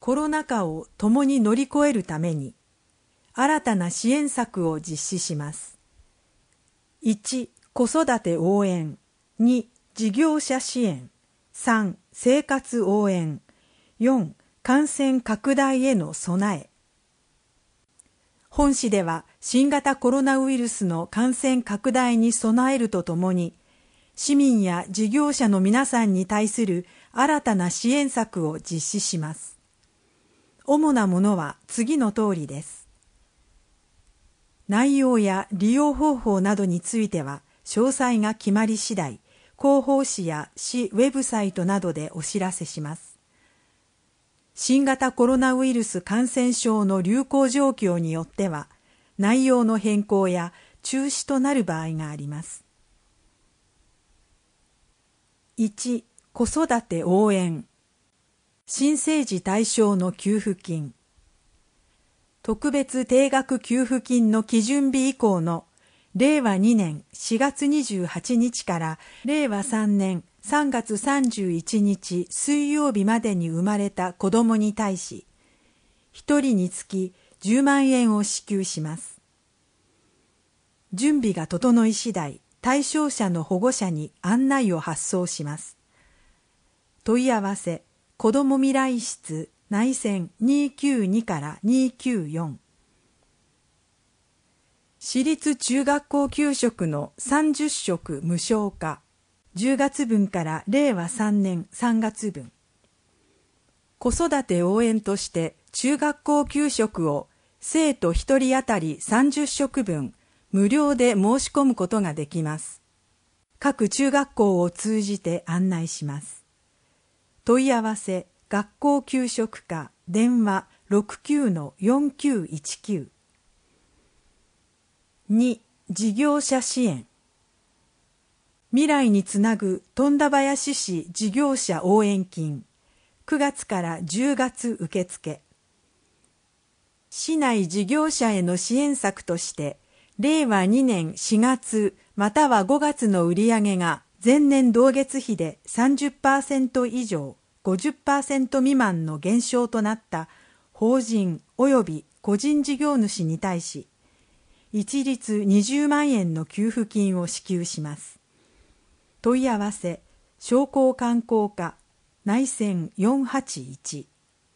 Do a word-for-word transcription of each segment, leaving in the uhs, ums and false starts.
コロナ禍を共に乗り越えるために新たな支援策を実施します。いち、子育て応援。に、事業者支援。さん、生活応援。よん、感染拡大への備え。本誌では新型コロナウイルスの感染拡大に備えるとともに、市民や事業者の皆さんに対する新たな支援策を実施します。主なものは次の通りです。内容や利用方法などについては、詳細が決まり次第、広報誌や市ウェブサイトなどでお知らせします。新型コロナウイルス感染症の流行状況によっては、内容の変更や中止となる場合があります。いち、子育て応援。新生児対象の給付金。特別定額給付金の基準日以降のれいわにねんしがつにじゅうはちにちかられいわさんねんさんがつさんじゅういちにち水曜日までに生まれた子どもに対し、ひとりにつきじゅうまんえんを支給します。準備が整い次第、対象者の保護者に案内を発送します。問い合わせ、子ども未来室内線にひゃくきゅうじゅうにからにひゃくきゅうじゅうよん。私立中学校給食のさんじゅっしょく無償化。じゅうがつぶんかられいわさんねんさんがつぶん。子育て応援として中学校給食を生徒ひとり当たりさんじゅっしょくぶん無料で申し込むことができます。各中学校を通じて案内します。問い合わせ、学校給食課、電話 ろくきゅうのよんきゅういちきゅう。に、事業者支援。未来につなぐ富田林市事業者応援金。くがつからじゅうがつ受付。市内事業者への支援策として、れいわにねんしがつまたはごがつの売上が前年同月比で さんじゅっパーセント 以上、ごじゅっパーセント 未満の減少となった法人及び個人事業主に対し、一律にじゅうまんえんの給付金を支給します。問い合わせ、商工観光課、内線よんはちいち。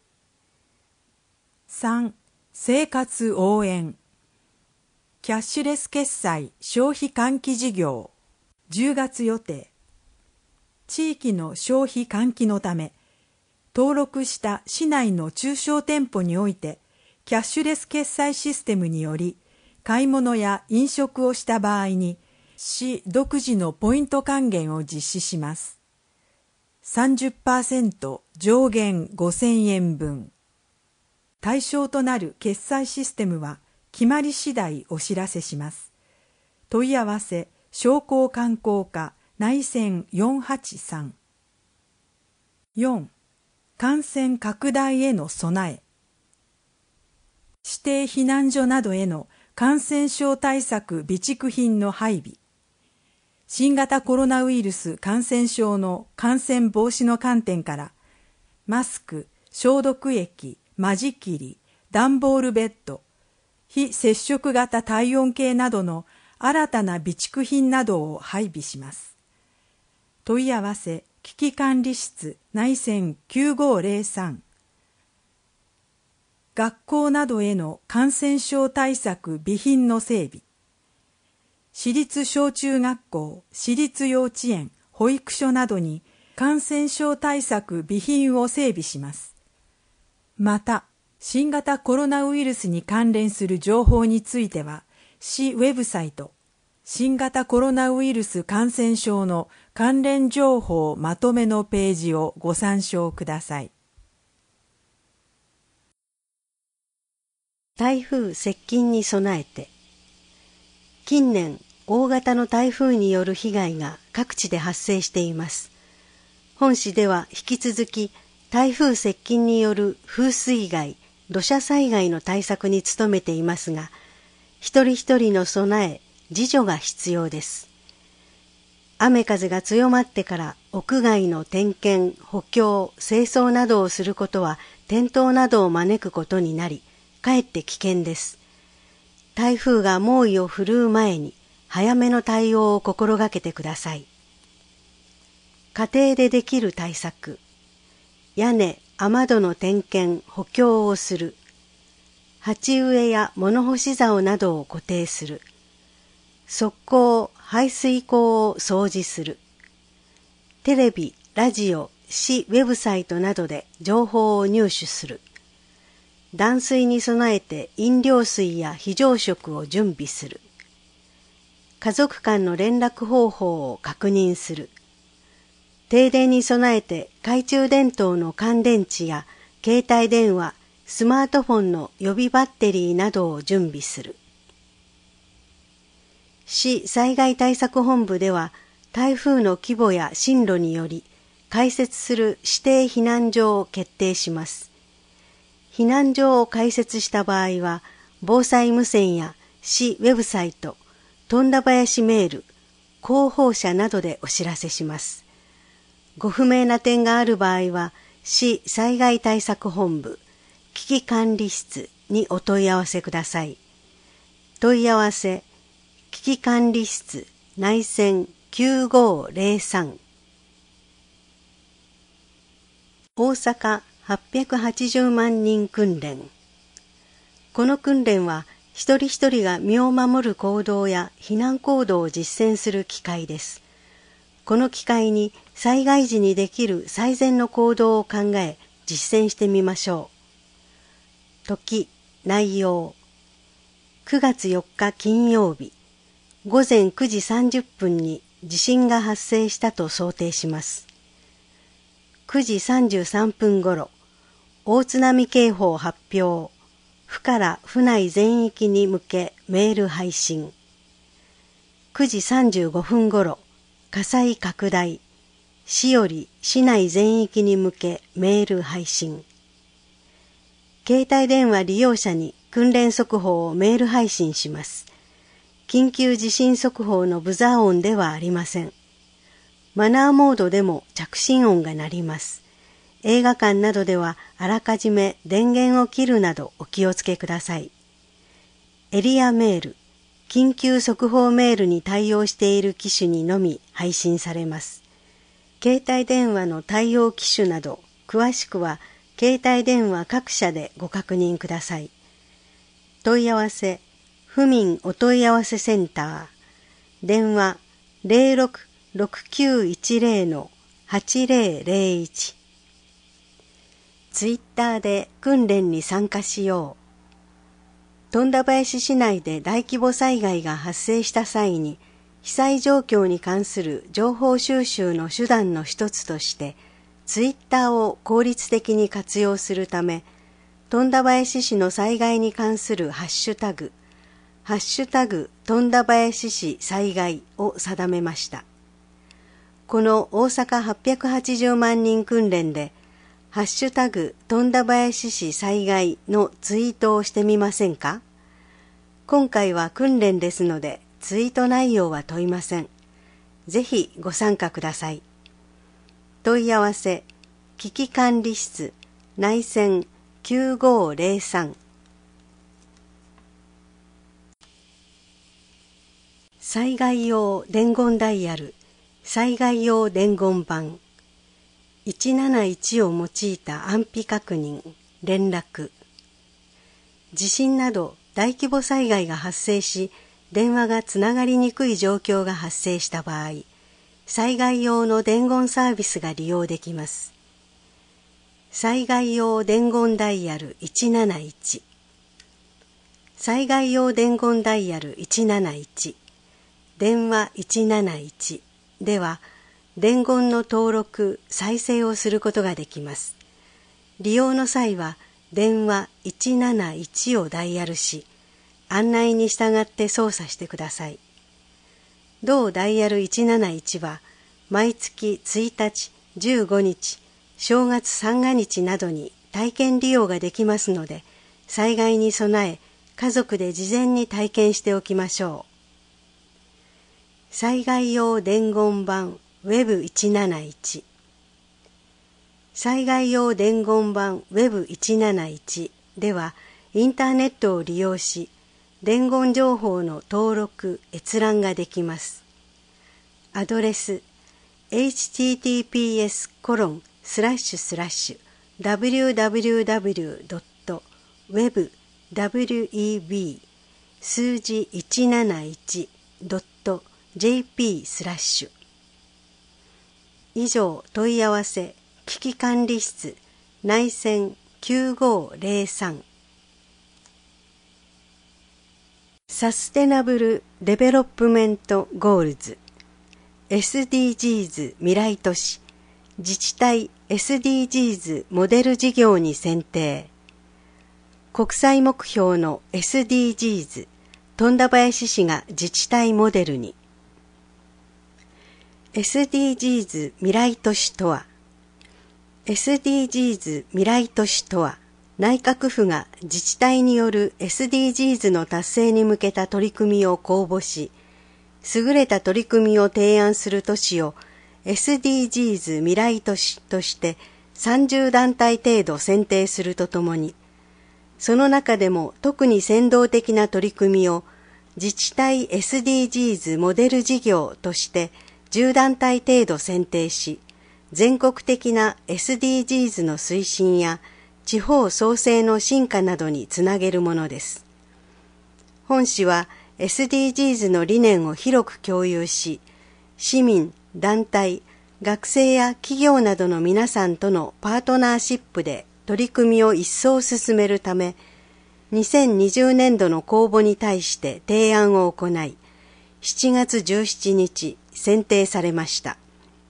さん、生活応援。キャッシュレス決済消費喚起事業。じゅうがつ予定。地域の消費喚起のため、登録した市内の中小店舗において、キャッシュレス決済システムにより、買い物や飲食をした場合に、市独自のポイント還元を実施します。さんじゅっパーセント 上限ごせんえんぶん。対象となる決済システムは決まり次第お知らせします。問い合わせ、商工観光課、内線よんはちさん。よん、感染拡大への備え。指定避難所などへの感染症対策備蓄品の配備。新型コロナウイルス感染症の感染防止の観点から、マスク、消毒液、間仕切り、段ボールベッド、非接触型体温計などの新たな備蓄品などを配備します。問い合わせ、危機管理室内線きゅうごーぜろさん。学校などへの感染症対策備品の整備。私立小中学校、私立幼稚園、保育所などに感染症対策備品を整備します。また、新型コロナウイルスに関連する情報については、市ウェブサイト、新型コロナウイルス感染症の関連情報まとめのページをご参照ください。 台風接近に備えて。近年、大型の台風による被害が各地で発生しています。本誌では引き続き、台風接近による風水害、土砂災害の対策に努めていますが、一人一人の備え、自助が必要です。 雨風が強まってから屋外の点検、補強、清掃などをすることは転倒などを招くことになり、かえって危険です。台風が猛威を振るう前に早めの対応を心がけてください。家庭でできる対策。屋根、雨戸の点検、補強をする。鉢植えや物干し竿などを固定する。側溝、排水溝を掃除する。テレビ、ラジオ、市ウェブサイトなどで情報を入手する。断水に備えて飲料水や非常食を準備する。家族間の連絡方法を確認する。停電に備えて懐中電灯の乾電池や携帯電話、スマートフォンの予備バッテリーなどを準備する。市災害対策本部では台風の規模や進路により開設する指定避難所を決定します。避難所を開設した場合は防災無線や市ウェブサイト、富田林メール、広報車などでお知らせします。ご不明な点がある場合は、市災害対策本部、危機管理室にお問い合わせください。問い合わせ、危機管理室内線きゅうごーぜろさん。大阪はっぴゃくはちじゅうまんにん訓練。この訓練は、一人一人が身を守る行動や避難行動を実践する機会です。この機会に災害時にできる最善の行動を考え実践してみましょう。時、内容。くがつよっか金曜日、ごぜんくじさんじゅっぷんに地震が発生したと想定します。くじさんじゅうさんぷんごろ、大津波警報発表。府から府内全域に向けメール配信。くじさんじゅうごふんごろ、火災拡大。市より市内全域に向けメール配信。携帯電話利用者に訓練速報をメール配信します。緊急地震速報のブザー音ではありません。マナーモードでも着信音が鳴ります。映画館などではあらかじめ電源を切るなどお気をつけください。エリアメール、緊急速報メールに対応している機種にのみ配信されます。携帯電話の対応機種など、詳しくは携帯電話各社でご確認ください。問い合わせ、府民お問い合わせセンター、電話 ゼロろく ろくきゅういちゼロ はちゼロゼロいち。ツイッターで訓練に参加しよう。富田林市内で大規模災害が発生した際に、被災状況に関する情報収集の手段の一つとして、ツイッターを効率的に活用するため、富田林市の災害に関するハッシュタグ、ハッシュタグ富田林市災害を定めました。この大阪はっぴゃくはちじゅうまんにん訓練で、ハッシュタグ富田林市災害のツイートをしてみませんか？今回は訓練ですのでツイート内容は問いません。ぜひご参加ください。問い合わせ、危機管理室内線きゅうごーぜろさん。災害用伝言ダイヤル、災害用伝言板。いちなないちを用いた安否確認、連絡。地震など大規模災害が発生し、電話がつながりにくい状況が発生した場合、災害用の伝言サービスが利用できます。災害用伝言ダイヤルいちなないち。災害用伝言ダイヤルいちなないち、電話いちなないちでは、伝言の登録・再生をすることができます。利用の際は電話いちなないちをダイヤルし、案内に従って操作してください。同ダイヤルいちなないちは毎月ついたち、じゅうごにち、正月三が日などに体験利用ができますので、災害に備え家族で事前に体験しておきましょう。 災害用伝言版 ウェブいちなないち 災害用伝言版 ウェブいちなないち ではインターネットを利用し伝言情報の登録・閲覧ができます。アドレス エイチティーティーピーエスコロンスラッシュスラッシュダブリューダブリューダブリュードットウェブダブリューイービー数字いちなないちドットジェーピースラッシュ以上問い合わせ危機管理室内線きゅうごゼロさんサステナブルデベロップメントゴールズ エスディージーズ 未来都市自治体 エスディージーズ モデル事業に選定国際目標の エスディージーズ 富田林市が自治体モデルに エスディージーズ 未来都市とは エスディージーズ 未来都市とは内閣府が自治体による エスディージーズ の達成に向けた取り組みを公募し、優れた取り組みを提案する都市を エスディージーズ 未来都市としてさんじゅうだんたい程度選定するとともに、その中でも特に先導的な取り組みを自治体 エスディージーズ モデル事業としてじゅうだんたい程度選定し、全国的な エスディージーズ の推進や地方創生の進化などにつなげるものです。本市は エスディージーズ の理念を広く共有し、市民、団体、学生や企業などの皆さんとのパートナーシップで取り組みを一層進めるため、にせんにじゅうねんどの公募に対して提案を行い、しちがつじゅうしちにち選定されました。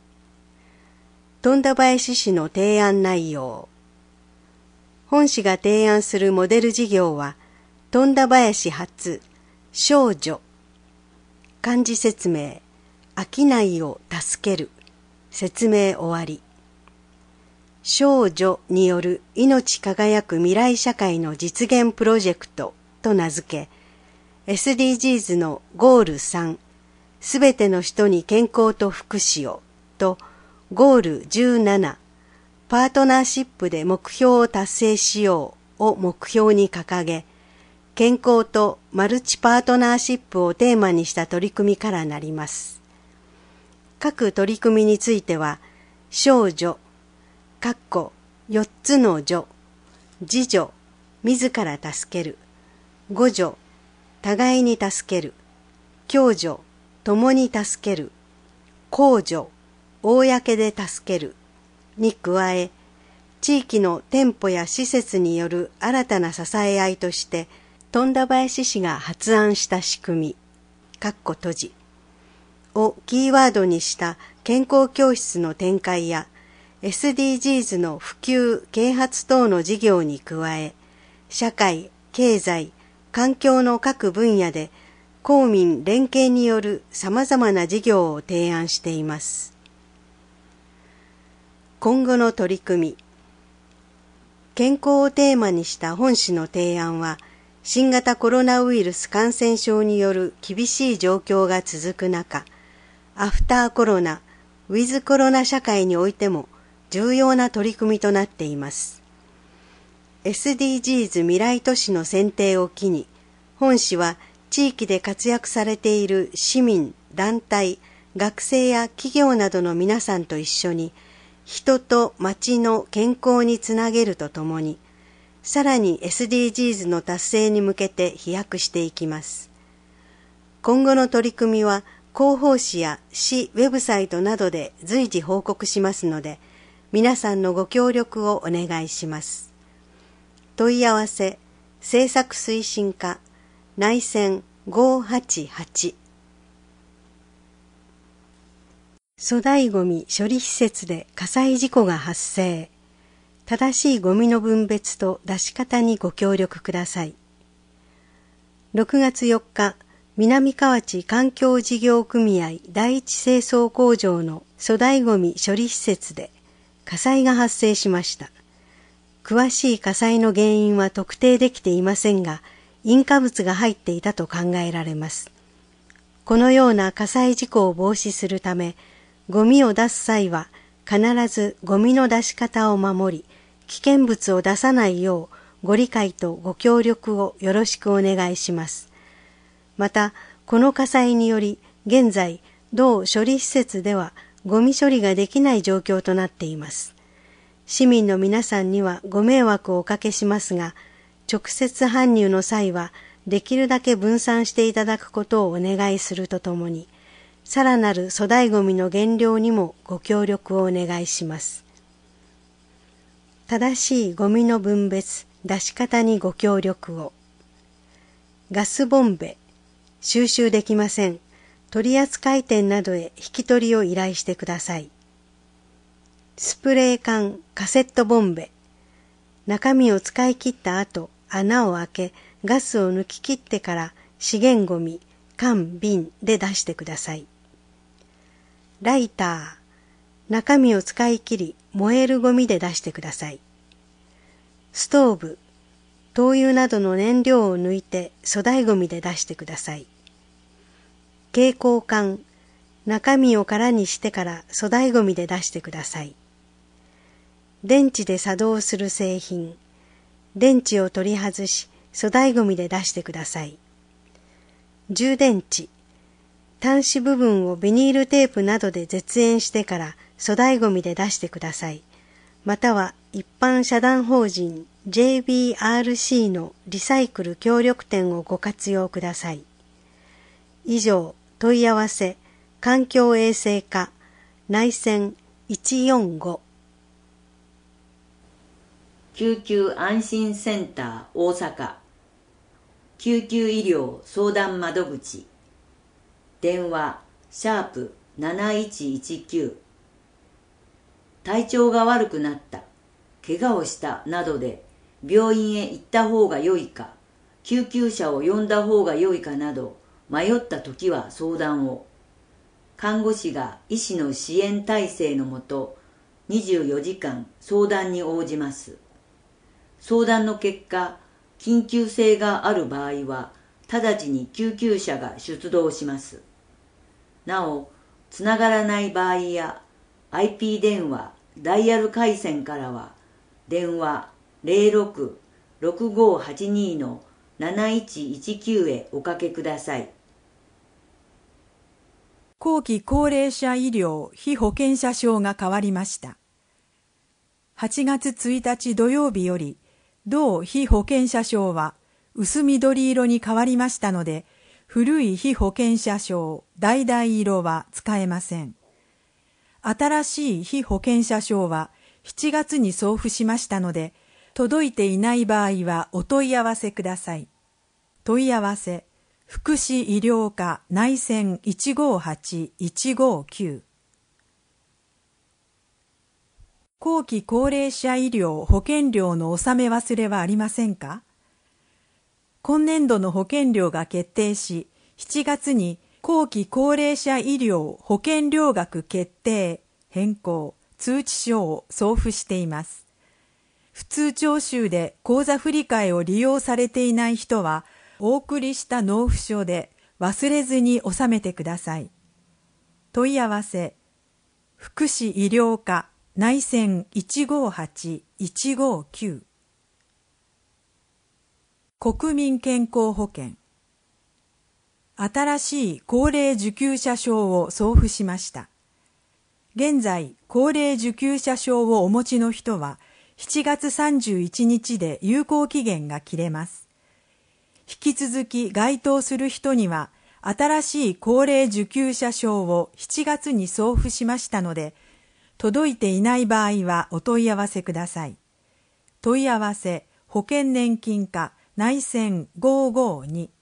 富田林市の提案内容。本市が提案するモデル事業は、富田林発、少女。漢字説明、商いを助ける。説明終わり。少女による命輝く未来社会の実現プロジェクトと名付け、エスディージーズ のゴールさん、すべての人に健康と福祉をと、ゴールじゅうなな、パートナーシップで目標を達成しようを目標に掲げ、健康とマルチパートナーシップをテーマにした取り組みからなります。各取り組みについては、少女、かっこよっつの女、自助、自ら助ける、互助、互いに助ける、共助、共に助ける、公助、公で助ける、に加え、地域の店舗や施設による新たな支え合いとして、富田林市が発案した仕組み、かっこ閉じ、をキーワードにした健康教室の展開や、エスディージーズ の普及・啓発等の事業に加え、社会、経済、環境の各分野で公民連携による様々な事業を提案しています。今後の取り組み。健康をテーマにした本市の提案は、新型コロナウイルス感染症による厳しい状況が続く中、アフターコロナ、ウィズコロナ社会においても重要な取り組みとなっています。エスディージーズ 未来都市の選定を機に、本市は地域で活躍されている市民、団体、学生や企業などの皆さんと一緒に、人と町の健康につなげるとともに、さらに エスディージーズ の達成に向けて飛躍していきます。今後の取り組みは、広報誌や市ウェブサイトなどで随時報告しますので、皆さんのご協力をお願いします。問い合わせ、政策推進課、内線ごーはちはち。粗大ごみ処理施設で火災事故が発生。正しいゴミの分別と出し方にご協力ください。ろくがつよっか、南河内環境事業組合第一清掃工場の粗大ごみ処理施設で火災が発生しました。詳しい火災の原因は特定できていませんが、引火物が入っていたと考えられます。 このような火災事故を防止するため、ゴミを出す際は必ずゴミの出し方を守り、危険物を出さないようご理解とご協力をよろしくお願いします。また、この火災により現在同処理施設ではゴミ処理ができない状況となっています。市民の皆さんにはご迷惑をおかけしますが、直接搬入の際はできるだけ分散していただくことをお願いするとともに、さらなる粗大ごみの減量にもご協力をお願いします。正しいゴミの分別、出し方にご協力を。ガスボンベ、収集できません。取扱店などへ引き取りを依頼してください。スプレー缶、カセットボンベ、中身を使い切った後、穴を開け、ガスを抜き切ってから資源ゴミ、缶、瓶で出してください。ライター、中身を使い切り、燃えるゴミで出してください。ストーブ、灯油などの燃料を抜いて粗大ゴミで出してください。蛍光管、中身を空にしてから粗大ゴミで出してください。電池で作動する製品、電池を取り外し粗大ゴミで出してください。充電池、端子部分をビニールテープなどで絶縁してから粗大ゴミで出してください。または一般社団法人 ジェイビーアールシー のリサイクル協力店をご活用ください。以上、問い合わせ、環境衛生課、内線いちよんご。 救急安心センター大阪、救急医療相談窓口、電話シャープなないちいちきゅう。体調が悪くなった、怪我をしたなどで病院へ行った方が良いか、救急車を呼んだ方が良いかなど迷った時は相談を。看護師が医師の支援体制のもとにじゅうよじかん相談に応じます。相談の結果、緊急性がある場合は直ちに救急車が出動します。なお、つながらない場合や アイピー 電話、ダイヤル回線からは電話 ゼロろく ろくごはちに のなないちいちきゅう へおかけください。 後期高齢者医療被保険者証が変わりました。はちがつついたち土曜日より、同被保険者証は薄緑色に変わりましたので、古い被保険者証橙色は使えません。新しい被保険者証はしちがつに送付しましたので、届いていない場合はお問い合わせください。問い合わせ、福祉医療課内線いちごはち いちごきゅう。後期高齢者医療保険料の納め忘れはありませんか？今年度の保険料が決定し、しちがつに後期高齢者医療保険料額決定、変更、通知書を送付しています。普通徴収で口座振替を利用されていない人は、お送りした納付書で忘れずに納めてください。問い合わせ、福祉医療課内線いちごはち いちごきゅう。国民健康保険。新しい高齢受給者証を送付しました。現在、高齢受給者証をお持ちの人は、しちがつさんじゅういちにちで有効期限が切れます。引き続き該当する人には、新しい高齢受給者証をしちがつに送付しましたので、届いていない場合はお問い合わせください。問い合わせ、保険年金課内線ごーごーに。